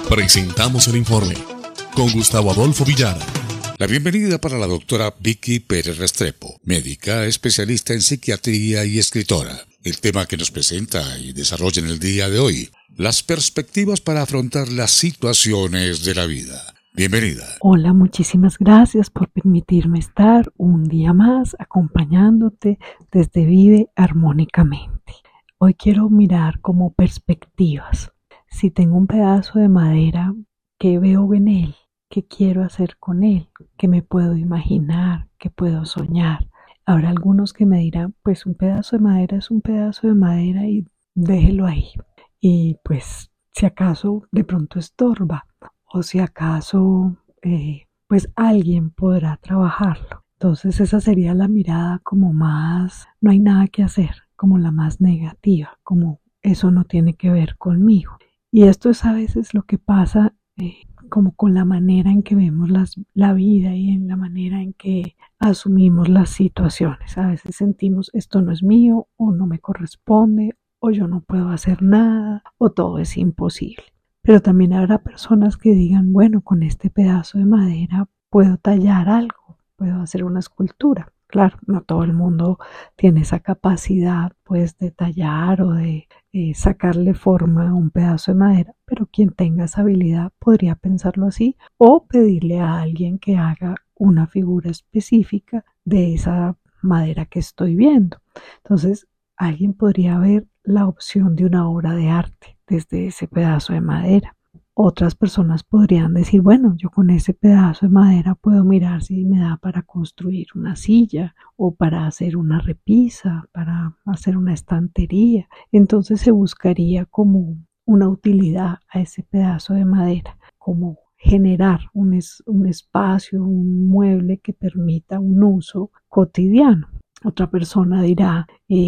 Presentamos el informe con Gustavo Adolfo Villara. La bienvenida para la doctora Vicky Pérez Restrepo, médica especialista en psiquiatría y escritora. El tema que nos presenta y desarrolla en el día de hoy, las perspectivas para afrontar las situaciones de la vida. Bienvenida. Hola, muchísimas gracias por permitirme estar un día más acompañándote desde Vive Armónicamente. Hoy quiero mirar como perspectivas. Si tengo un pedazo de madera, ¿qué veo en él? ¿Qué quiero hacer con él? ¿Qué me puedo imaginar? ¿Qué puedo soñar? Habrá algunos que me dirán, pues un pedazo de madera es un pedazo de madera y déjelo ahí. Y pues si acaso de pronto estorba o si acaso pues alguien podrá trabajarlo. Entonces esa sería la mirada como más, no hay nada que hacer, como la más negativa, como eso no tiene que ver conmigo. Y esto es a veces lo que pasa como con la manera en que vemos la vida y en la manera en que asumimos las situaciones. A veces sentimos esto no es mío o no me corresponde o yo no puedo hacer nada o todo es imposible. Pero también habrá personas que digan, bueno, con este pedazo de madera puedo tallar algo, puedo hacer una escultura. Claro, no todo el mundo tiene esa capacidad pues de tallar o de sacarle forma a un pedazo de madera, pero quien tenga esa habilidad podría pensarlo así o pedirle a alguien que haga una figura específica de esa madera que estoy viendo. Entonces, alguien podría ver la opción de una obra de arte desde ese pedazo de madera. Otras personas podrían decir, bueno, yo con ese pedazo de madera puedo mirar si me da para construir una silla o para hacer una repisa, para hacer una estantería. Entonces se buscaría como una utilidad a ese pedazo de madera, como generar un espacio, un mueble que permita un uso cotidiano. Otra persona dirá,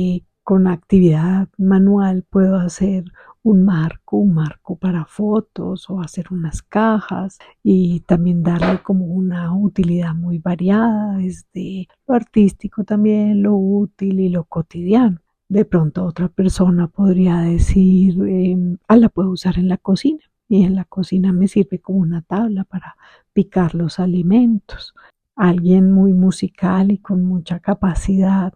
con actividad manual puedo hacer un marco para fotos o hacer unas cajas y también darle como una utilidad muy variada, desde lo artístico también, lo útil y lo cotidiano. De pronto otra persona podría decir, la puedo usar en la cocina y en la cocina me sirve como una tabla para picar los alimentos. Alguien muy musical y con mucha capacidad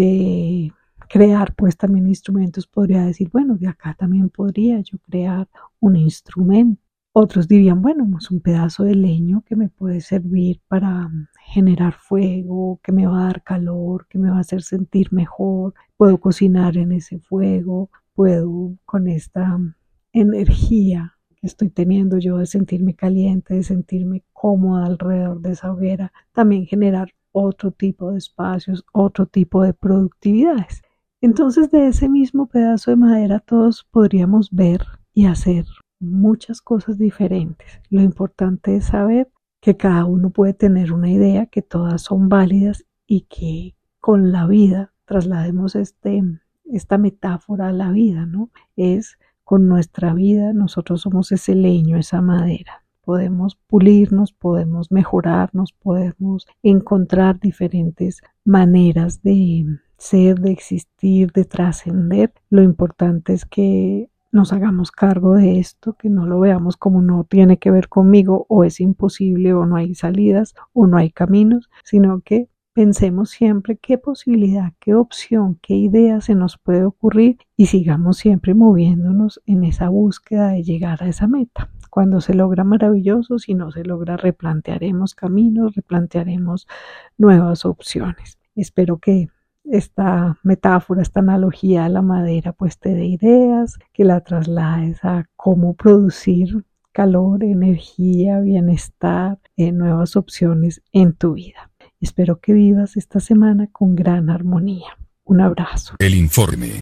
de crear pues también instrumentos podría decir, bueno, de acá también podría yo crear un instrumento. Otros dirían, bueno, es un pedazo de leño que me puede servir para generar fuego, que me va a dar calor, que me va a hacer sentir mejor. Puedo cocinar en ese fuego, puedo con esta energía que estoy teniendo yo de sentirme caliente, de sentirme cómoda alrededor de esa hoguera, también generar otro tipo de espacios, otro tipo de productividades. Entonces de ese mismo pedazo de madera todos podríamos ver y hacer muchas cosas diferentes. Lo importante es saber que cada uno puede tener una idea, que todas son válidas y que con la vida traslademos esta metáfora a la vida, ¿no? Es con nuestra vida, nosotros somos ese leño, esa madera. Podemos pulirnos, podemos mejorarnos, podemos encontrar diferentes maneras de ser, de existir, de trascender. Lo importante es que nos hagamos cargo de esto, que no lo veamos como no tiene que ver conmigo o es imposible o no hay salidas o no hay caminos, sino que pensemos siempre qué posibilidad, qué opción, qué idea se nos puede ocurrir y sigamos siempre moviéndonos en esa búsqueda de llegar a esa meta. Cuando se logra maravilloso, si no se logra replantearemos caminos, replantearemos nuevas opciones. Espero que esta metáfora, esta analogía a la madera pues te dé ideas, que la traslades a cómo producir calor, energía, bienestar, nuevas opciones en tu vida. Espero que vivas esta semana con gran armonía. Un abrazo. El informe.